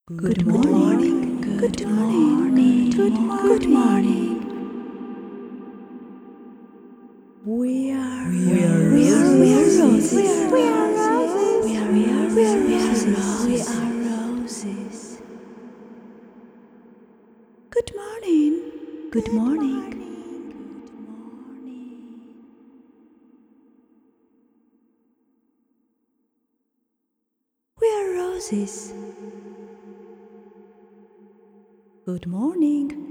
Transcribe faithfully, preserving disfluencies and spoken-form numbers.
Good morning, good morning, good morning. We are, we are, we are, we are roses. We are roses. We are, we are, we are roses. We are roses. Good morning, good morning. We are roses. Good morning.